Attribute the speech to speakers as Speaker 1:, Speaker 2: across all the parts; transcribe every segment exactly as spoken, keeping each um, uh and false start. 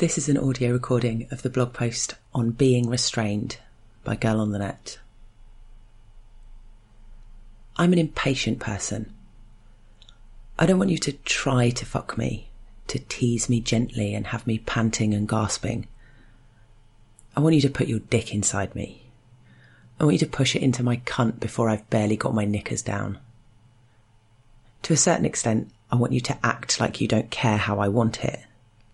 Speaker 1: This is an audio recording of the blog post on being restrained by Girl on the Net. I'm an impatient person. I don't want you to try to fuck me, to tease me gently and have me panting and gasping. I want you to put your dick inside me. I want you to push it into my cunt before I've barely got my knickers down. To a certain extent, I want you to act like you don't care how I want it.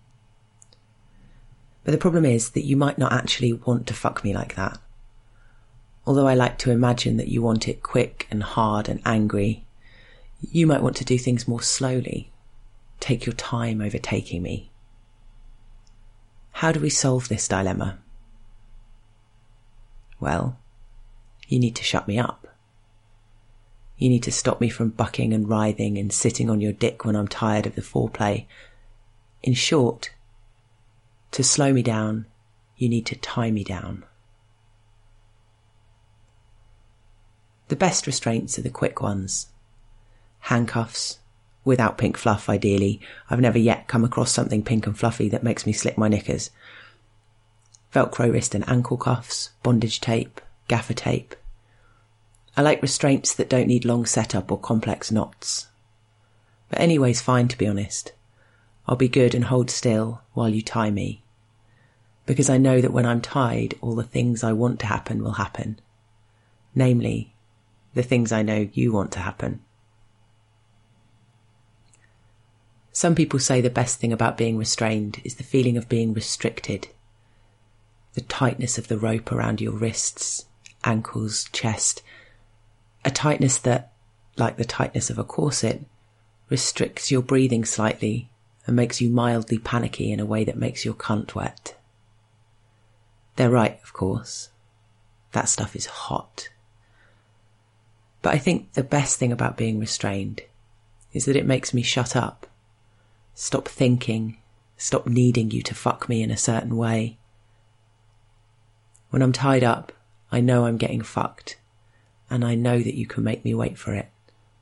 Speaker 1: But the problem is that you might not actually want to fuck me like that. Although I like to imagine that you want it quick and hard and angry, you might want to do things more slowly. Take your time overtaking me. How do we solve this dilemma? Well, you need to shut me up. You need to stop me from bucking and writhing and sitting on your dick when I'm tired of the foreplay. In short, to slow me down, you need to tie me down. The best restraints are the quick ones. Handcuffs, without pink fluff ideally. I've never yet come across something pink and fluffy that makes me slip my knickers. Velcro wrist and ankle cuffs, bondage tape, gaffer tape. I like restraints that don't need long setup or complex knots. But anyway's fine, to be honest. I'll be good and hold still while you tie me. Because I know that when I'm tied, all the things I want to happen will happen. Namely, the things I know you want to happen. Some people say the best thing about being restrained is the feeling of being restricted. The tightness of the rope around your wrists, ankles, chest. A tightness that, like the tightness of a corset, restricts your breathing slightly and makes you mildly panicky in a way that makes your cunt wet. They're right, of course. That stuff is hot. But I think the best thing about being restrained is that it makes me shut up. Stop thinking, stop needing you to fuck me in a certain way. When I'm tied up, I know I'm getting fucked, and I know that you can make me wait for it.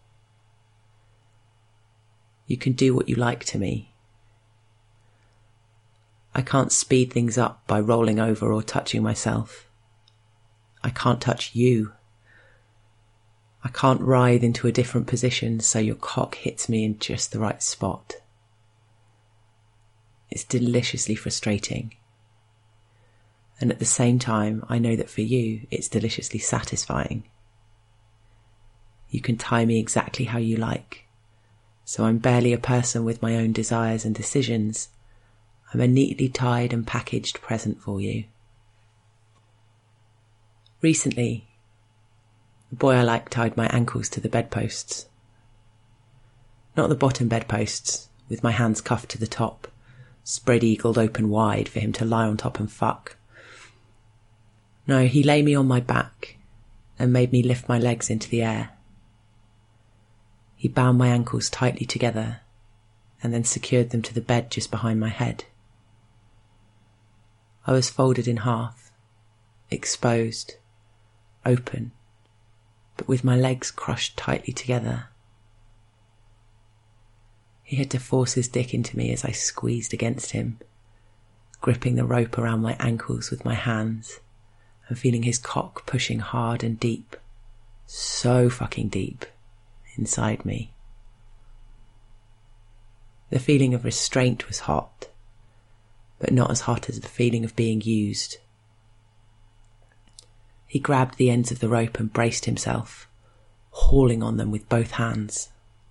Speaker 1: You can do what you like to me. I can't speed things up by rolling over or touching myself. I can't touch you. I can't writhe into a different position so your cock hits me in just the right spot. It's deliciously frustrating. And at the same time, I know that for you, it's deliciously satisfying. You can tie me exactly how you like. So I'm barely a person with my own desires and decisions. I'm a neatly tied and packaged present for you. Recently, the boy I like tied my ankles to the bedposts. Not the bottom bedposts, with my hands cuffed to the top, spread-eagled open wide for him to lie on top and fuck. No, he lay me on my back and made me lift my legs into the air. He bound my ankles tightly together and then secured them to the bed just behind my head. I was folded in half, exposed, open, but with my legs crushed tightly together. He had to force his dick into me as I squeezed against him, gripping the rope around my ankles with my hands and feeling his cock pushing hard and deep, so fucking deep, inside me. The feeling of restraint was hot, but not as hot as the feeling of being used. He grabbed the ends of the rope and braced himself, hauling on them with both hands,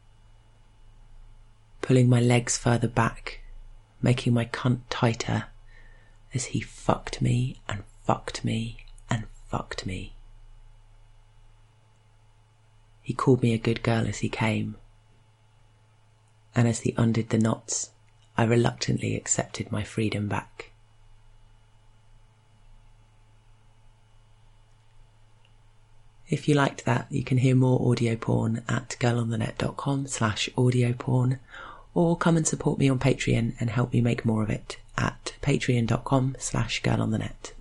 Speaker 1: pulling my legs further back, making my cunt tighter as he fucked me and fucked me and fucked me. He called me a good girl as he came, and as he undid the knots, I reluctantly accepted my freedom back. If you liked that, you can hear more audio porn at girlonthenet.com slash audio porn, or come and support me on Patreon and help me make more of it at patreon.com slash girlonthenet.